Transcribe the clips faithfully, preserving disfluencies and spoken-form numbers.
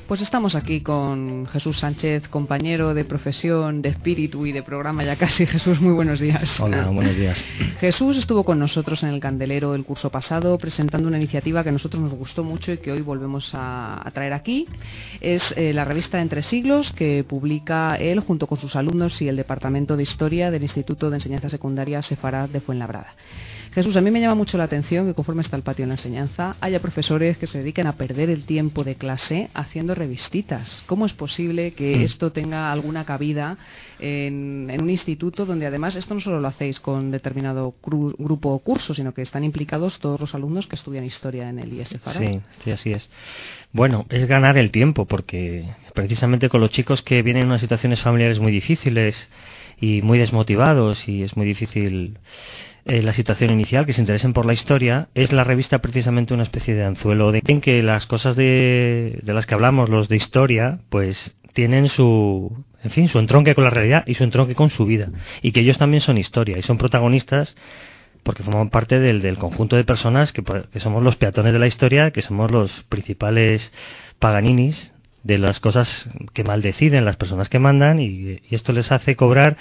Pues estamos aquí con Jesús Sánchez, compañero de profesión, de espíritu y de programa ya casi. Jesús, muy buenos días. Hola, buenos días. Jesús estuvo con nosotros en el Candelero el curso pasado presentando una iniciativa que a nosotros nos gustó mucho y que hoy volvemos a, a traer aquí. Es eh, la revista Entre Siglos, que publica él junto con sus alumnos y el Departamento de Historia del Instituto de Enseñanza Secundaria Sefarad de Fuenlabrada. Jesús, a mí me llama mucho la atención que conforme está el patio en la enseñanza haya profesores que se dediquen a perder el tiempo de clase haciendo revistitas. ¿Cómo es posible que esto tenga alguna cabida en, en un instituto donde además esto no solo lo hacéis con determinado cru, grupo o curso, sino que están implicados todos los alumnos que estudian historia en el I E S Sefarad? Sí, sí, así es. Bueno, es ganar el tiempo porque precisamente con los chicos que vienen en unas situaciones familiares muy difíciles y muy desmotivados y es muy difícil eh, la situación inicial, que se interesen por la historia, es la revista precisamente una especie de anzuelo de en que las cosas de, de las que hablamos, los de historia, pues tienen su, en fin, su entronque con la realidad y su entronque con su vida, y que ellos también son historia y son protagonistas porque forman parte del, del conjunto de personas que, que somos los peatones de la historia, que somos los principales paganinis de las cosas que mal deciden las personas que mandan, y, y esto les hace cobrar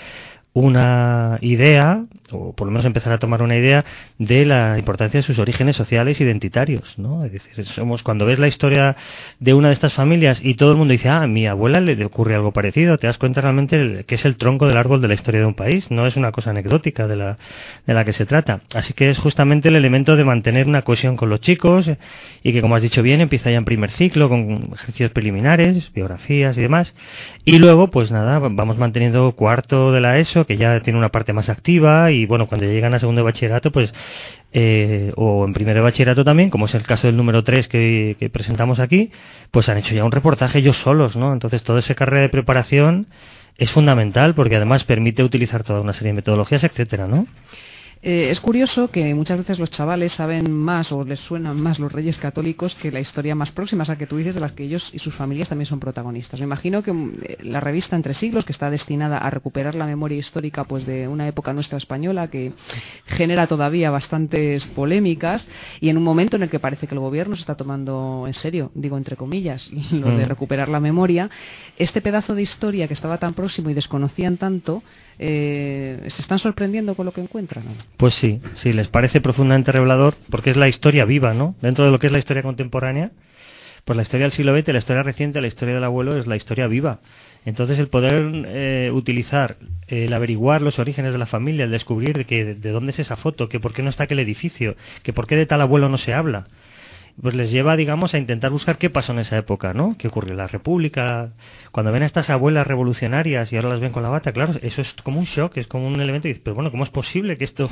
una idea, o por lo menos empezar a tomar una idea de la importancia de sus orígenes sociales identitarios, ¿no? Es decir, somos, cuando ves la historia de una de estas familias y todo el mundo dice, ah, a mi abuela le ocurre algo parecido, te das cuenta realmente que es el tronco del árbol de la historia de un país, no es una cosa anecdótica de la, de la que se trata. Así que es justamente el elemento de mantener una cohesión con los chicos y que, como has dicho bien, empieza ya en primer ciclo con ejercicios preliminares, biografías y demás, y luego, pues nada, vamos manteniendo cuarto de la ESO, que ya tiene una parte más activa, y bueno, cuando llegan a segundo de bachillerato, pues eh, o en primero de bachillerato también, como es el caso del número tres que, que presentamos aquí, pues han hecho ya un reportaje ellos solos, ¿no? Entonces toda esa carrera de preparación es fundamental porque además permite utilizar toda una serie de metodologías, etcétera, ¿no? Eh, es curioso que muchas veces los chavales saben más o les suenan más los Reyes Católicos que la historia más próxima, o sea, que tú dices de las que ellos y sus familias también son protagonistas. Me imagino que eh, la revista Entre Siglos, que está destinada a recuperar la memoria histórica pues de una época nuestra española que genera todavía bastantes polémicas y en un momento en el que parece que el gobierno se está tomando en serio, digo entre comillas, lo de recuperar la memoria, este pedazo de historia que estaba tan próximo y desconocían tanto, eh, ¿se están sorprendiendo con lo que encuentran, ¿no? Pues sí, sí, les parece profundamente revelador porque es la historia viva, ¿no? Dentro de lo que es la historia contemporánea, pues la historia del siglo veinte, la historia reciente, la historia del abuelo es la historia viva. Entonces el poder eh, utilizar, el averiguar los orígenes de la familia, el descubrir de, que, de dónde es esa foto, que por qué no está aquel edificio, que por qué de tal abuelo no se habla, pues les lleva, digamos, a intentar buscar qué pasó en esa época, ¿no? ¿Qué ocurrió en la República? Cuando ven a estas abuelas revolucionarias y ahora las ven con la bata, claro, eso es como un shock, es como un elemento y dices, pero bueno, ¿cómo es posible que esto...?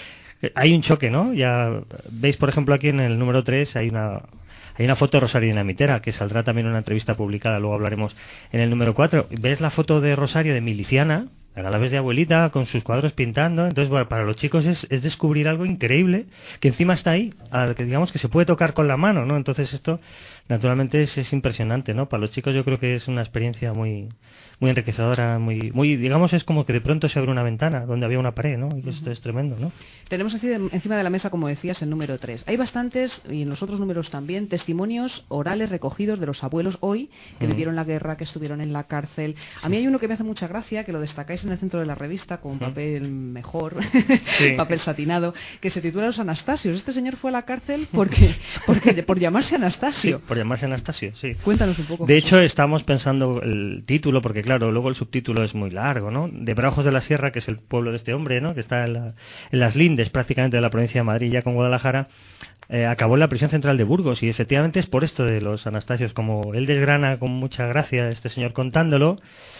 Hay un choque, ¿no? Ya veis, por ejemplo, aquí en el número tres hay una... Hay una foto de Rosario Dinamitera, que saldrá también en una entrevista publicada, luego hablaremos en el número cuatro. ¿Ves la foto de Rosario de miliciana? A la vez de abuelita, con sus cuadros pintando. Entonces, bueno, para los chicos es, es descubrir algo increíble, que encima está ahí, al que digamos que se puede tocar con la mano, ¿no? Entonces esto, naturalmente, es, es impresionante, ¿no? Para los chicos yo creo que es una experiencia muy muy enriquecedora, muy, muy digamos, es como que de pronto se abre una ventana donde había una pared, ¿no? Y esto es tremendo, ¿no? Tenemos encima de la mesa, como decías, el número tres. Hay bastantes, y en los otros números también, testimonios orales recogidos de los abuelos hoy, que uh-huh. vivieron la guerra, que estuvieron en la cárcel. A mí hay uno que me hace mucha gracia, que lo destacáis en el centro de la revista con uh-huh. papel mejor, sí. papel satinado, que se titula Los Anastasios. Este señor fue a la cárcel porque, porque por llamarse Anastasio. Sí, por llamarse Anastasio, sí. Cuéntanos un poco. De José. hecho, estamos pensando el título, porque claro, luego el subtítulo es muy largo, ¿no? De Brajos de la Sierra, que es el pueblo de este hombre, ¿no? Que está en, la, en las lindes prácticamente de la provincia de Madrid, ya con Guadalajara, eh, acabó en la prisión central de Burgos, y efectivamente es por esto de los Anastasios, como él desgrana con mucha gracia este señor contándolo,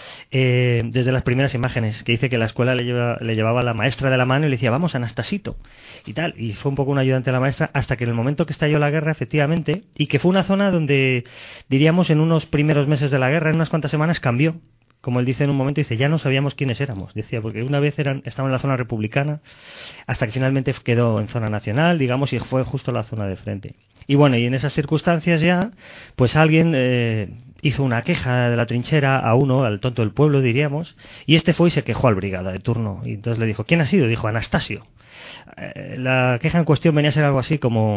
eh, desde las primeras imágenes, que dice que la escuela le, lleva, le llevaba a la maestra de la mano y le decía, vamos, Anastasito, y tal, y fue un poco un ayudante de la maestra, hasta que en el momento que estalló la guerra, efectivamente, y que fue una zona donde, diríamos, en unos primeros meses de la guerra, en unas cuantas semanas, cambió. Como él dice en un momento, dice, ya no sabíamos quiénes éramos, decía, porque una vez eran, estaban en la zona republicana, hasta que finalmente quedó en zona nacional, digamos, y fue justo la zona de frente. Y bueno, y en esas circunstancias ya, pues alguien eh, hizo una queja de la trinchera a uno, al tonto del pueblo, diríamos, y este fue y se quejó al brigada de turno, y entonces le dijo, ¿quién ha sido? Dijo, Anastasio. Eh, la queja en cuestión venía a ser algo así como...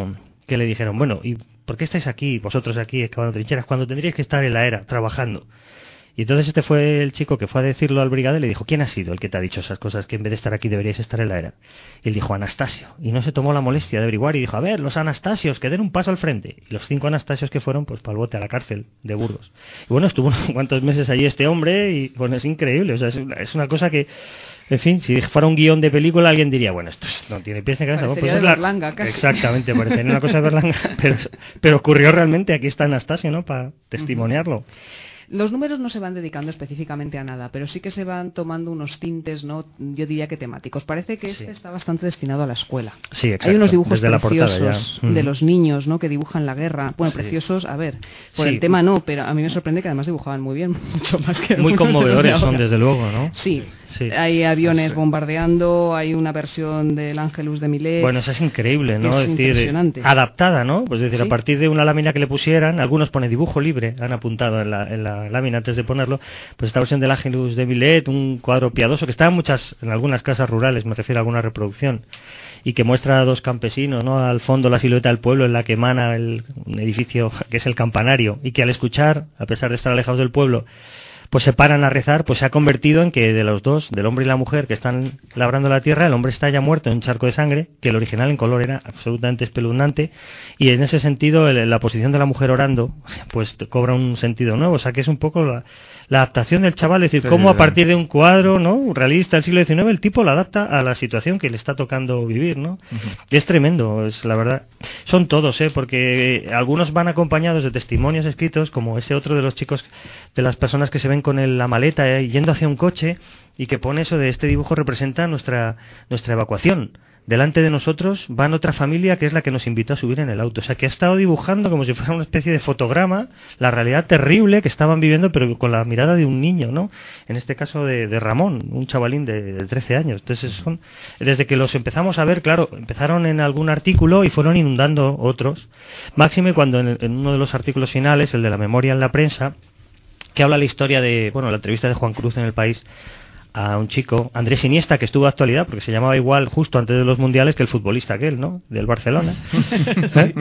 que le dijeron, bueno, ¿y por qué estáis aquí, vosotros aquí, excavando trincheras, cuando tendríais que estar en la era, trabajando? Y entonces este fue el chico que fue a decirlo al brigadier y le dijo, ¿quién ha sido el que te ha dicho esas cosas, que en vez de estar aquí deberíais estar en la era? Y él dijo, Anastasio. Y no se tomó la molestia de averiguar y dijo, a ver, los Anastasios, que den un paso al frente. Y los cinco Anastasios que fueron, pues para el bote, a la cárcel de Burgos. Y bueno, estuvo unos cuantos meses allí este hombre y bueno, es increíble. O sea, es una, es una cosa que, en fin, si fuera un guión de película, alguien diría, bueno, esto no tiene pies ni cabeza. Parecería pues de es Berlanga, la... casi. Exactamente, parecería una cosa de Berlanga, pero, pero ocurrió realmente. Aquí está Anastasio, ¿no?, para testimoniarlo. Uh-huh. Los números no se van dedicando específicamente a nada, pero sí que se van tomando unos tintes, no, yo diría que temáticos. Parece que este sí. está bastante destinado a la escuela. Sí, exacto. Hay unos dibujos Desde preciosos mm. de los niños, ¿no?, que dibujan la guerra. Bueno, sí. preciosos, a ver, por sí. el tema no, pero a mí me sorprende que además dibujaban muy bien, mucho más que muy conmovedores de son, desde luego, ¿no? Sí. sí. Hay aviones sí. bombardeando, hay una versión del Ángelus de Millet. Bueno, eso es increíble, ¿no? Es, es decir, impresionante. Adaptada, ¿no? Pues es decir, ¿sí? a partir de una lámina que le pusieran, algunos pone dibujo libre, han apuntado en la, en la lámina antes de poner pues esta versión del Ángelus de Millet, un cuadro piadoso que está en muchas, en algunas casas rurales, me refiero a alguna reproducción, y que muestra a dos campesinos, ¿no?, al fondo la silueta del pueblo en la que emana el, un edificio que es el campanario, y que al escuchar, a pesar de estar alejados del pueblo, pues se paran a rezar, pues se ha convertido en que de los dos, del hombre y la mujer que están labrando la tierra, el hombre está ya muerto en un charco de sangre, que el original en color era absolutamente espeluznante, y en ese sentido el, la posición de la mujer orando, pues cobra un sentido nuevo, o sea que es un poco la, la adaptación del chaval, es decir, sí, cómo a partir de un cuadro, ¿no?, realista del siglo diecinueve, el tipo lo adapta a la situación que le está tocando vivir, ¿no? Uh-huh. Y es tremendo, es la verdad. Son todos, ¿eh?, porque algunos van acompañados de testimonios escritos, como ese otro de los chicos, de las personas que se ven con el, la maleta eh, yendo hacia un coche y que pone eso de este dibujo representa nuestra nuestra evacuación. Delante de nosotros van otra familia que es la que nos invitó a subir en el auto. O sea, que ha estado dibujando como si fuera una especie de fotograma la realidad terrible que estaban viviendo, pero con la mirada de un niño, ¿no? En este caso de, de Ramón, un chavalín de, de trece años. Entonces, son, desde que los empezamos a ver, claro, empezaron en algún artículo y fueron inundando otros. Máxime cuando en, en uno de los artículos finales, el de la memoria en la prensa, que habla la historia de, bueno, la entrevista de Juan Cruz en El País a un chico, Andrés Iniesta, que estuvo de actualidad porque se llamaba igual justo antes de los mundiales que el futbolista aquel, ¿no?, del Barcelona. Sí.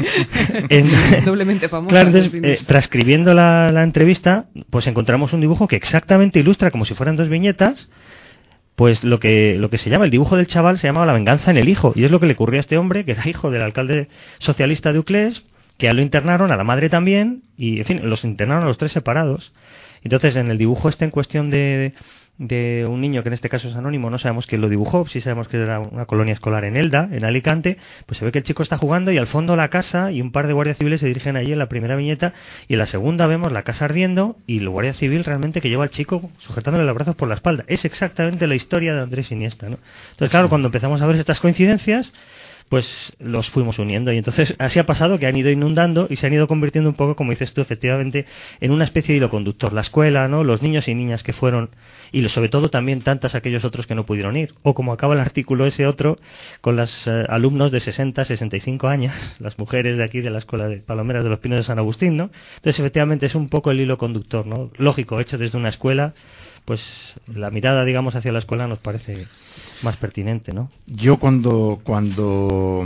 en, doblemente famoso. Claro, entonces, eh, transcribiendo la, la entrevista, pues encontramos un dibujo que exactamente ilustra, como si fueran dos viñetas, pues lo que lo que se llama, el dibujo del chaval se llamaba La venganza en el hijo, y es lo que le ocurrió a este hombre, que era hijo del alcalde socialista de Uclés, que a él lo internaron, a la madre también, y en fin, los internaron a los tres separados. Entonces, en el dibujo este en cuestión de, de un niño, que en este caso es anónimo, no sabemos quién lo dibujó, sí sabemos que era una colonia escolar en Elda, en Alicante, pues se ve que el chico está jugando y al fondo la casa y un par de guardias civiles se dirigen allí en la primera viñeta, y en la segunda vemos la casa ardiendo y el guardia civil realmente que lleva al chico sujetándole los brazos por la espalda. Es exactamente la historia de Andrés Iniesta, ¿no? Entonces, claro, cuando empezamos a ver estas coincidencias, pues los fuimos uniendo, y entonces así ha pasado que han ido inundando y se han ido convirtiendo un poco, como dices tú, efectivamente, en una especie de hilo conductor. La escuela, ¿no?, los niños y niñas que fueron, y sobre todo también tantas aquellos otros que no pudieron ir, o como acaba el artículo ese otro, con los eh, alumnos de sesenta, sesenta y cinco años, las mujeres de aquí de la Escuela de Palomeras de los Pinos de San Agustín, ¿no? Entonces efectivamente es un poco el hilo conductor, ¿no?, lógico, hecho desde una escuela, pues la mirada, digamos, hacia la escuela nos parece más pertinente, ¿no? Yo cuando cuando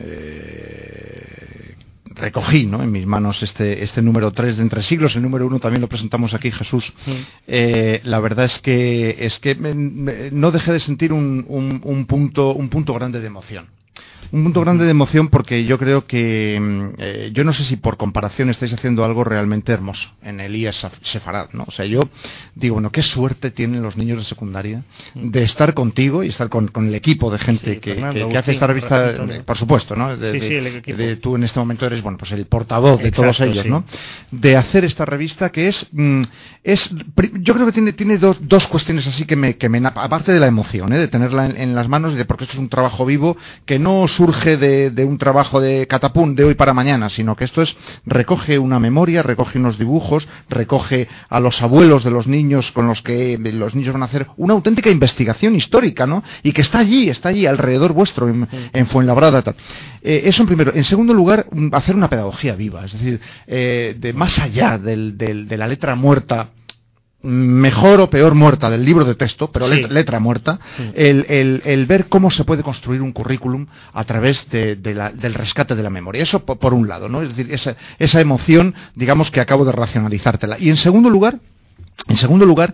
eh, recogí, ¿no?, en mis manos este este número tres de Entre Siglos, el número uno también lo presentamos aquí, Jesús, sí. eh, la verdad es que es que me, me, no dejé de sentir un, un, un punto un punto grande de emoción. Un punto grande de emoción porque yo creo que, eh, yo no sé si por comparación estáis haciendo algo realmente hermoso en el I E S Sefarad, ¿no? O sea, yo digo, bueno, qué suerte tienen los niños de secundaria de estar contigo y estar con, con el equipo de gente sí, que, Fernando, que, que Agustín, hace esta revista, eh, por supuesto, ¿no? De, sí, sí, de, de, tú en este momento eres, bueno, pues el portavoz de Exacto, todos ellos, sí. ¿no? De hacer esta revista que es, mm, es, yo creo que tiene, tiene dos, dos cuestiones así que me, que me, aparte de la emoción, ¿eh?, de tenerla en, en las manos y de porque esto es un trabajo vivo que no surge de, de un trabajo de catapum de hoy para mañana, sino que esto es, recoge una memoria, recoge unos dibujos, recoge a los abuelos de los niños con los que los niños van a hacer una auténtica investigación histórica, ¿no? Y que está allí, está allí alrededor vuestro, en, en Fuenlabrada, tal. Eh, eso en primero. En segundo lugar, hacer una pedagogía viva, es decir, eh, de más allá del, del, de la letra muerta mejor o peor muerta del libro de texto, pero sí. letra, letra muerta, sí. el, el, el ver cómo se puede construir un currículum a través de, de la, del rescate de la memoria. Eso por, por un lado, ¿no? Es decir, esa, esa emoción, digamos, que acabo de racionalizártela. Y en segundo lugar, En segundo lugar,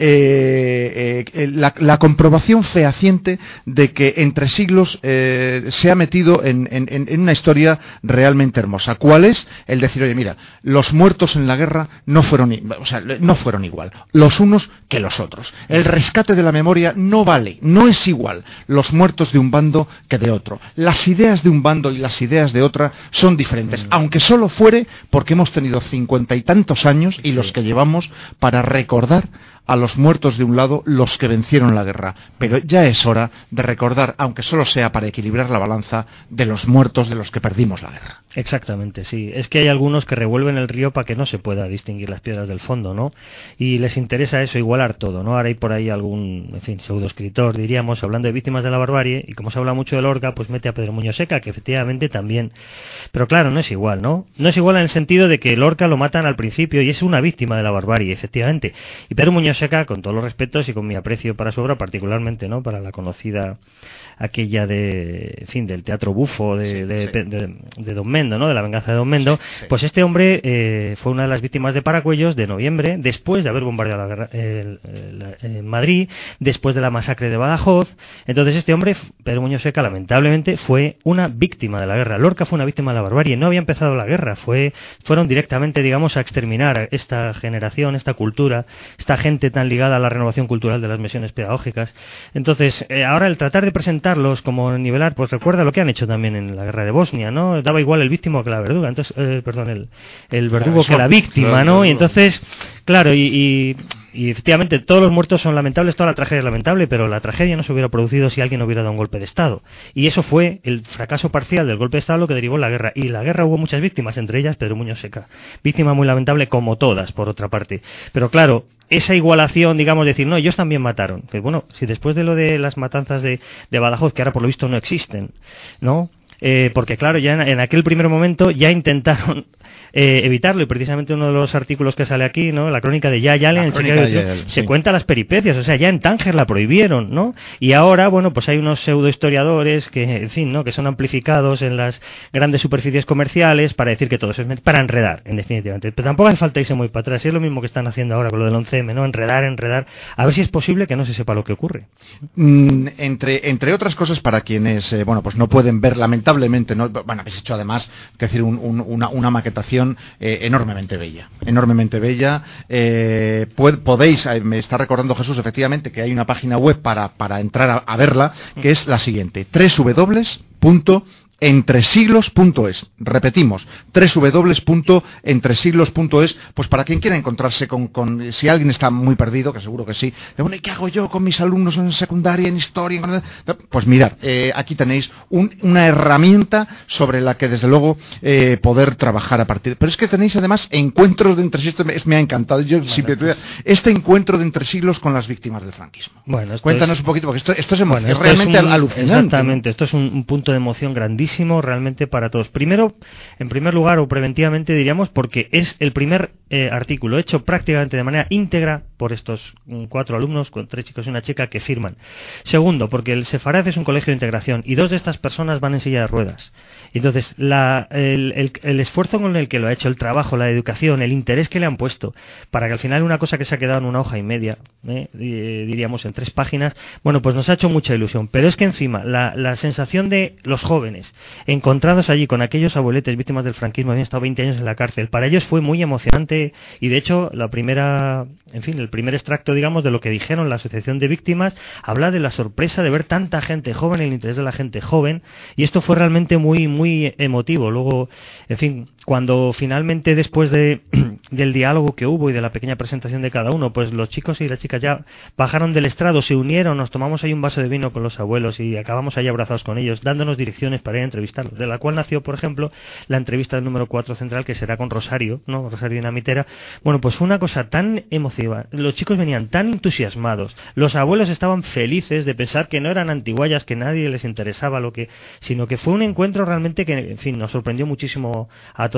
eh, eh, la, la comprobación fehaciente de que Entre Siglos eh, se ha metido en, en, en una historia realmente hermosa. ¿Cuál es? El decir, oye, mira, los muertos en la guerra no fueron, o sea, no fueron igual, los unos que los otros. El rescate de la memoria no vale, no es igual los muertos de un bando que de otro. Las ideas de un bando y las ideas de otra son diferentes, aunque solo fuere porque hemos tenido cincuenta y tantos años y los que llevamos para recordar a los muertos de un lado, los que vencieron la guerra. Pero ya es hora de recordar, aunque solo sea para equilibrar la balanza, de los muertos de los que perdimos la guerra. Exactamente, sí. Es que hay algunos que revuelven el río para que no se pueda distinguir las piedras del fondo, ¿no? Y les interesa eso, igualar todo, ¿no? Ahora hay por ahí algún, en fin, pseudoescritor, diríamos, hablando de víctimas de la barbarie, y como se habla mucho de Lorca, pues mete a Pedro Muñoz Seca, que efectivamente también. Pero claro, no es igual, ¿no? No es igual en el sentido de que Lorca lo matan al principio y es una víctima de la barbarie, efectivamente. Y Pedro Muñoz Seca, con todos los respetos y con mi aprecio para su obra, particularmente, ¿no? Para la conocida aquella de, en fin, del teatro bufo de, sí, de, sí. de, de, de Don Mendo, ¿no? De la venganza de Don Mendo. Sí, sí. Pues este hombre eh, fue una de las víctimas de Paracuellos de noviembre, después de haber bombardeado la guerra, eh, la, eh, Madrid, después de la masacre de Badajoz. Entonces este hombre, Pedro Muñoz Seca, lamentablemente fue una víctima de la guerra. Lorca fue una víctima de la barbarie. No había empezado la guerra, fue fueron directamente, digamos, a exterminar esta generación, esta cultura, esta gente tan ligada a la renovación cultural de las misiones pedagógicas. Entonces, eh, ahora el tratar de presentarlos como nivelar, pues recuerda lo que han hecho también en la guerra de Bosnia, ¿no? Daba igual el víctima que la verduga, entonces, eh, perdón, el, el verdugo que la víctima, ¿no? Y entonces, claro, y, y, y efectivamente todos los muertos son lamentables, toda la tragedia es lamentable, pero la tragedia no se hubiera producido si alguien hubiera dado un golpe de Estado. Y eso fue el fracaso parcial del golpe de Estado lo que derivó en la guerra. Y en la guerra hubo muchas víctimas, entre ellas Pedro Muñoz Seca. Víctima muy lamentable, como todas, por otra parte. Pero claro, esa igualación, digamos, decir, no, ellos también mataron. Pues bueno, si después de lo de las matanzas de, de Badajoz, que ahora por lo visto no existen, ¿no? Eh, porque claro, ya en, en aquel primer momento ya intentaron eh, evitarlo, y precisamente uno de los artículos que sale aquí, ¿no? La crónica de Yayal, en el Chicago, Yayal, se sí. cuenta las peripecias, o sea, ya en Tánger la prohibieron, ¿no? Y ahora, bueno, pues hay unos pseudohistoriadores que, en fin, ¿no? Que son amplificados en las grandes superficies comerciales para decir que todo eso es para enredar, en definitiva. Pero tampoco hace falta irse muy para atrás, es lo mismo que están haciendo ahora con lo del once eme, ¿no? Enredar, enredar, a ver si es posible que no se sepa lo que ocurre. Mm, entre, entre otras cosas, para quienes, eh, bueno, pues no pueden ver, lamentablemente, ¿no? Bueno, habéis hecho además, que decir, un, un, una, una maquetación Eh, enormemente bella, enormemente bella. Eh, pod, podéis, eh, me está recordando Jesús, efectivamente, que hay una página web para, para entrar a, a verla, que es la siguiente: doble u doble u doble u punto entresiglos punto es. Repetimos, doble u doble u doble u punto entresiglos punto es, pues para quien quiera encontrarse con, con, si alguien está muy perdido, que seguro que sí, de, bueno, ¿y qué hago yo con mis alumnos en secundaria, en historia? Pues mirad, eh, aquí tenéis un, una herramienta sobre la que desde luego eh, poder trabajar a partir. Pero es que tenéis además encuentros de entre siglos, me, me ha encantado, yo bueno, siempre, pues, este encuentro de entre siglos con las víctimas del franquismo. Bueno, cuéntanos es, un poquito, porque esto, esto es, bueno, esto es realmente es un, alucinante. Exactamente, ¿no? Esto es un, un punto de emoción grandísimo realmente para todos. Primero, en primer lugar, o preventivamente diríamos, porque es el primer eh, artículo hecho prácticamente de manera íntegra por estos um, cuatro alumnos, con tres chicos y una chica, que firman. Segundo, porque el Sefarad es un colegio de integración y dos de estas personas van en silla de ruedas. Entonces, la, el, el, el esfuerzo con el que lo ha hecho, el trabajo, la educación, el interés que le han puesto, para que al final una cosa que se ha quedado en una hoja y media, eh, diríamos en tres páginas, bueno, pues nos ha hecho mucha ilusión. Pero es que encima, la, la sensación de los jóvenes encontrados allí con aquellos abueletes víctimas del franquismo, habían estado veinte años en la cárcel, para ellos fue muy emocionante, y de hecho, la primera, en fin, el primer extracto, digamos, de lo que dijeron la Asociación de Víctimas, habla de la sorpresa de ver tanta gente joven, el interés de la gente joven, y esto fue realmente muy, muy muy emotivo. Luego, en fin, cuando finalmente después de del diálogo que hubo y de la pequeña presentación de cada uno, pues los chicos y las chicas ya bajaron del estrado, se unieron, nos tomamos ahí un vaso de vino con los abuelos y acabamos ahí abrazados con ellos, dándonos direcciones para ir a entrevistarlos, de la cual nació, por ejemplo, la entrevista del número cuatro central, que será con Rosario, ¿no? Rosario Dinamitera. Bueno, pues fue una cosa tan emotiva, los chicos venían tan entusiasmados, los abuelos estaban felices de pensar que no eran antiguallas, que nadie les interesaba lo que, sino que fue un encuentro realmente que, en fin, nos sorprendió muchísimo a todos.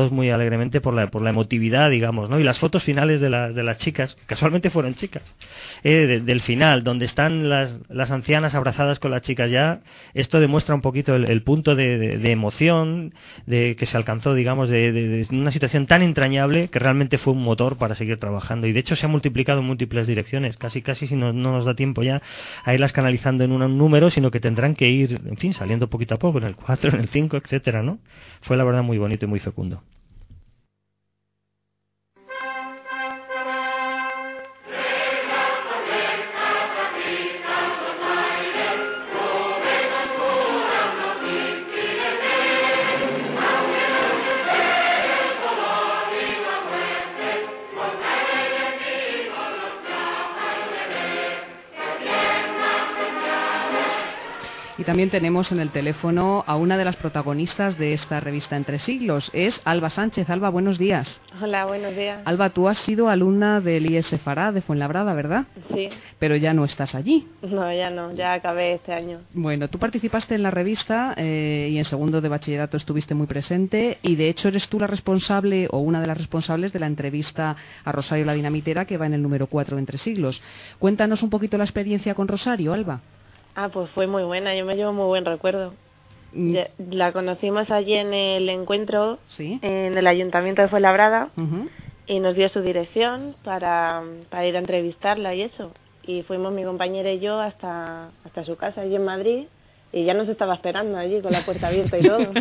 todos muy alegremente por la, por la emotividad, digamos, ¿no? Y las fotos finales de, la, de las chicas, casualmente fueron chicas, eh, de, del final, donde están las, las ancianas abrazadas con las chicas ya, esto demuestra un poquito el, el punto de, de, de emoción de que se alcanzó, digamos, de, de, de una situación tan entrañable que realmente fue un motor para seguir trabajando. Y de hecho se ha multiplicado en múltiples direcciones, casi casi si no, no nos da tiempo ya a irlas canalizando en un número, sino que tendrán que ir, en fin, saliendo poquito a poco, en el cuatro, en el cinco, etcétera, ¿no? Fue la verdad muy bonito y muy fecundo. Y también tenemos en el teléfono a una de las protagonistas de esta revista Entre Siglos, es Alba Sánchez. Alba, buenos días. Hola, buenos días. Alba, tú has sido alumna del I S Fará de Fuenlabrada, ¿verdad? Sí. Pero ya no estás allí. No, ya no, ya acabé este año. Bueno, tú participaste en la revista eh, y en segundo de bachillerato estuviste muy presente y de hecho eres tú la responsable o una de las responsables de la entrevista a Rosario la Dinamitera que va en el número cuatro de Entre Siglos. Cuéntanos un poquito la experiencia con Rosario, Alba. Ah, pues fue muy buena, yo me llevo muy buen recuerdo. Mm. Ya- La conocimos allí en el encuentro, Sí. en el Ayuntamiento de Fuenlabrada, Ujú. y nos dio su dirección para, para ir a entrevistarla y eso. Y fuimos mi compañera y yo hasta, hasta su casa allí en Madrid, y ya nos estaba esperando allí con la puerta abierta y todo.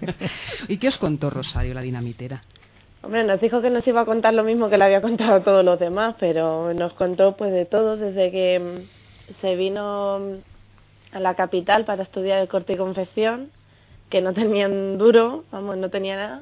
¿Y qué os contó Rosario la Dinamitera? Hombre, nos dijo que nos iba a contar lo mismo que le había contado a todos los demás, pero nos contó pues de todo, desde que mm, se vino mm, a la capital para estudiar el corte y confección, que no tenían duro, vamos, no tenía nada,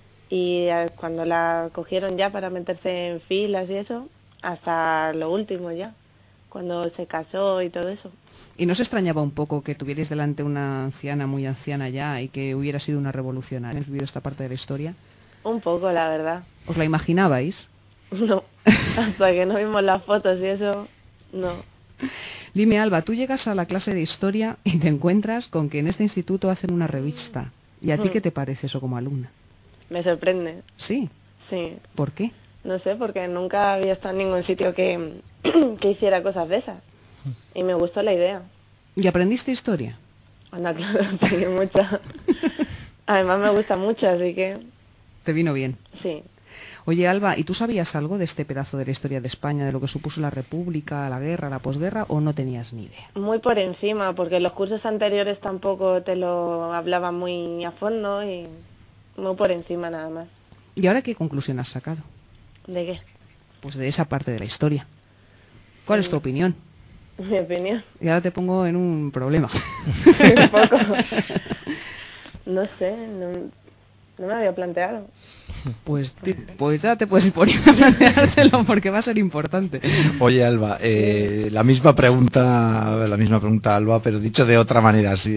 y eh, cuando la cogieron ya para meterse en filas y eso, hasta lo último ya, cuando se casó y todo eso. ¿Y no se extrañaba un poco que tuvierais delante una anciana, muy anciana ya, y que hubiera sido una revolucionaria? ¿Has vivido esta parte de la historia? Un poco, la verdad. ¿Os la imaginabais? No, hasta que no vimos las fotos y eso, no. Dime, Alba, tú llegas a la clase de historia y te encuentras con que en este instituto hacen una revista. ¿Y a ti Mm. qué te parece eso como alumna? Me sorprende, Sí. sí. ¿Por qué? No sé, porque nunca había estado en ningún sitio que, que hiciera cosas de esas. Y me gustó la idea. ¿Y aprendiste historia? Anda, claro, sí, mucha. Además me gusta mucho, así que ¿Te vino bien? sí. Oye, Alba, ¿y tú sabías algo de este pedazo de la historia de España, de lo que supuso la República, la guerra, la posguerra, o no tenías ni idea? Muy por encima, porque los cursos anteriores tampoco te lo hablaban muy a fondo y muy por encima nada más. ¿Y ahora qué conclusión has sacado? ¿De qué? Pues de esa parte de la historia. ¿Cuál es tu opinión? Mi opinión. Y ahora te pongo en un problema. Un poco. No sé, no, no me había planteado. Pues, te- pues ya te puedes poner a planteártelo porque va a ser importante. Oye, Alba, eh, la misma pregunta, la misma pregunta, Alba, pero dicho de otra manera, sí.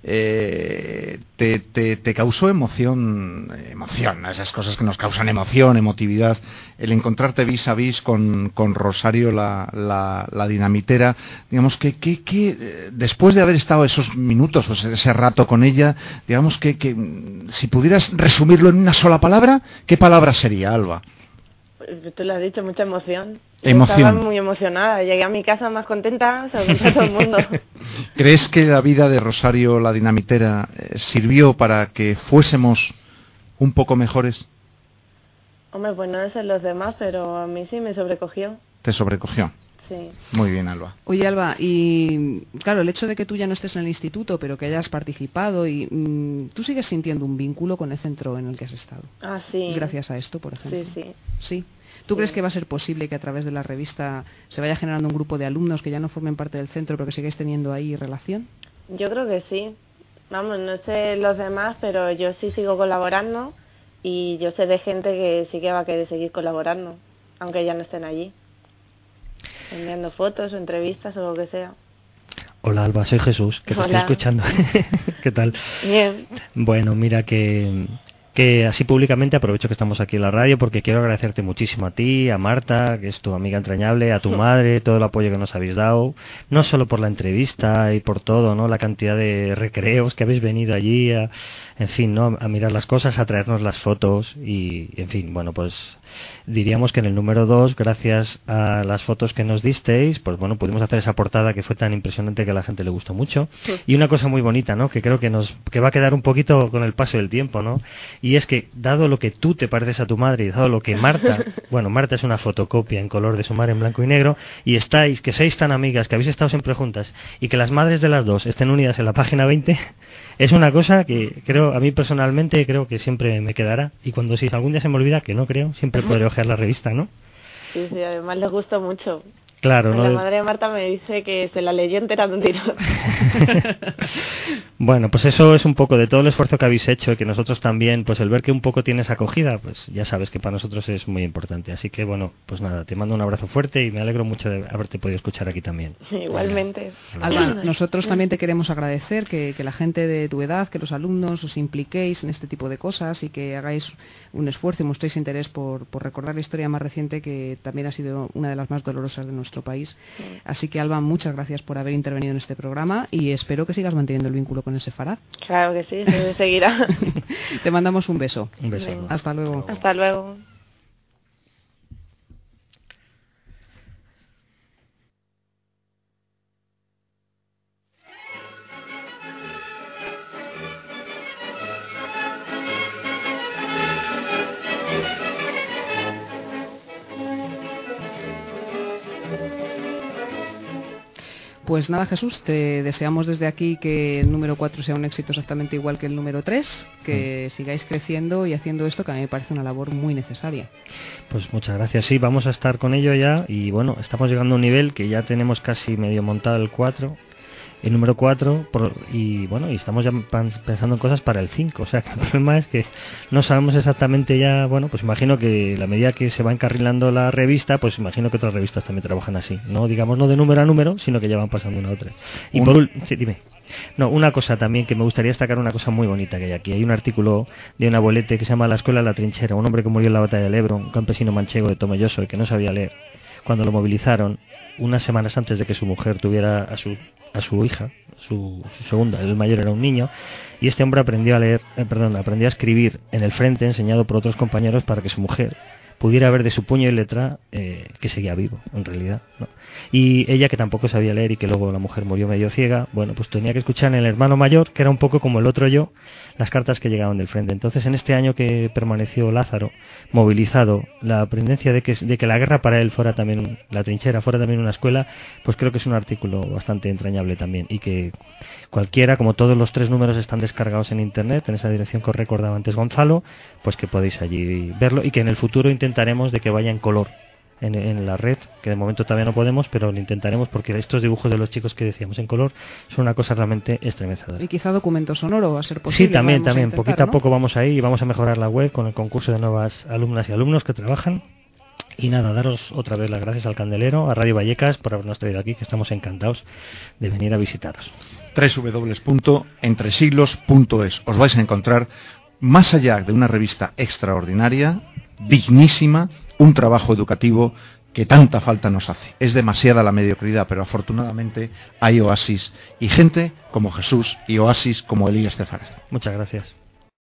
Eh, te, te, te causó emoción, emoción, esas cosas que nos causan emoción, emotividad, el encontrarte vis a vis con, con Rosario la, la, la Dinamitera, digamos que, que, que eh, después de haber estado esos minutos o ese, ese rato con ella, digamos que, que mm, si pudieras resumirlo en una sola palabra, ¿qué palabra sería, Alba? Pues tú lo has dicho, mucha emoción. Emoción. Estaba muy emocionada. Llegué a mi casa más contenta, se lo conté a todo el mundo. ¿Crees que la vida de Rosario la Dinamitera eh, sirvió para que fuésemos un poco mejores? Hombre, pues no sé los demás, pero a mí sí me sobrecogió. Te sobrecogió. Sí. Muy bien, Alba. Oye, Alba, y claro, el hecho de que tú ya no estés en el instituto, pero que hayas participado, y mm, tú sigues sintiendo un vínculo con el centro en el que has estado. Ah, sí. Gracias a esto, por ejemplo. Sí, sí. Sí. ¿Tú Sí. crees que va a ser posible que a través de la revista se vaya generando un grupo de alumnos que ya no formen parte del centro, pero que sigáis teniendo ahí relación? Yo creo que sí. Vamos, no sé los demás, pero yo sí sigo colaborando y yo sé de gente que sí que va a querer seguir colaborando, aunque ya no estén allí. Enviando fotos o entrevistas o lo que sea. Hola Alba, soy Jesús, que te estoy Hola. escuchando. ¿Qué tal? Bien. Bueno, mira que, que así públicamente aprovecho que estamos aquí en la radio porque quiero agradecerte muchísimo a ti, a Marta, que es tu amiga entrañable, a tu madre, todo el apoyo que nos habéis dado, no solo por la entrevista y por todo, ¿no? La cantidad de recreos que habéis venido allí, a, en fin, ¿no? A mirar las cosas, a traernos las fotos y, en fin, bueno, pues diríamos que en el número dos, gracias a las fotos que nos disteis, pues bueno, pudimos hacer esa portada que fue tan impresionante que a la gente le gustó mucho. Sí. Y una cosa muy bonita, ¿no? Que creo que nos que va a quedar un poquito con el paso del tiempo, ¿no? Y es que, dado lo que tú te pareces a tu madre y dado lo que Marta, bueno, Marta es una fotocopia en color de su madre en blanco y negro, y estáis, que sois tan amigas, que habéis estado siempre juntas, y que las madres de las dos estén unidas en la página veinte, es una cosa que creo, a mí personalmente, creo que siempre me quedará. Y cuando si algún día se me olvida, que no creo, siempre podré ojear la revista, ¿no? Sí, sí, además les gusta mucho. Claro, ¿no? La madre de Marta me dice que se la leyó entera de un tirón. Bueno, pues eso es un poco de todo el esfuerzo que habéis hecho y que nosotros también, pues el ver que un poco tienes acogida, pues ya sabes que para nosotros es muy importante. Así que bueno, pues nada, te mando un abrazo fuerte y me alegro mucho de haberte podido escuchar aquí también. Igualmente. Alba, nosotros también te queremos agradecer que, que la gente de tu edad, que los alumnos os impliquéis en este tipo de cosas y que hagáis un esfuerzo y mostréis interés por, por recordar la historia más reciente, que también ha sido una de las más dolorosas de nuestro país. Sí. Así que, Alba, muchas gracias por haber intervenido en este programa y espero que sigas manteniendo el vínculo con el Sefarad. Claro que sí, se seguirá. Te mandamos un beso. Un beso. Venga. Hasta luego. Hasta luego. Pues nada, Jesús, te deseamos desde aquí que el número cuatro sea un éxito exactamente igual que el número tres, que mm. sigáis creciendo y haciendo esto, que a mí me parece una labor muy necesaria. Pues muchas gracias, sí, vamos a estar con ello ya y bueno, estamos llegando a un nivel que ya tenemos casi medio montado el cuatro, el número cuatro, por, y bueno, y estamos ya pensando en cosas para el cinco, o sea que el problema es que no sabemos exactamente ya, bueno, pues imagino que a la medida que se va encarrilando la revista, pues imagino que otras revistas también trabajan así, no digamos no de número a número, sino que ya van pasando una a otra. Y por un, sí, dime. No, una cosa también que me gustaría destacar, una cosa muy bonita que hay aquí. Hay un artículo de un abuelete que se llama La Escuela de la Trinchera, un hombre que murió en la batalla del Ebro, un campesino manchego de Tomelloso y que no sabía leer. Cuando lo movilizaron, unas semanas antes de que su mujer tuviera a su a su hija, su, su segunda, el mayor era un niño, y este hombre aprendió a leer, eh, perdón, aprendió a escribir en el frente, enseñado por otros compañeros para que su mujer pudiera ver de su puño y letra eh, que seguía vivo, en realidad, ¿no? Y ella, que tampoco sabía leer y que luego la mujer murió medio ciega, bueno, pues tenía que escuchar en el hermano mayor, que era un poco como el otro yo, las cartas que llegaban del frente. Entonces, en este año que permaneció Lázaro movilizado, la aprendencia de que, de que la guerra para él fuera también, la trinchera fuera también una escuela, pues creo que es un artículo bastante entrañable también, y que cualquiera, como todos los tres números están descargados en internet, en esa dirección que os recordaba antes Gonzalo, pues que podéis allí verlo, y que en el futuro intentaremos de que vaya en color En, en la red, que de momento todavía no podemos, pero lo intentaremos porque estos dibujos de los chicos que decíamos en color son una cosa realmente estremecedora. Y quizá documento sonoro, a ser posible. Sí, también, también. A intentar, poquito ¿no? a poco vamos ahí y vamos a mejorar la web con el concurso de nuevas alumnas y alumnos que trabajan. Y nada, daros otra vez las gracias al Candelero, a Radio Vallecas, por habernos traído aquí, que estamos encantados de venir a visitaros. doble u doble u doble u punto entresiglos punto es. Os vais a encontrar, más allá de una revista extraordinaria, dignísima, un trabajo educativo que tanta falta nos hace. Es demasiada la mediocridad, pero afortunadamente hay oasis y gente como Jesús y oasis como Elías Sefarad. Muchas gracias.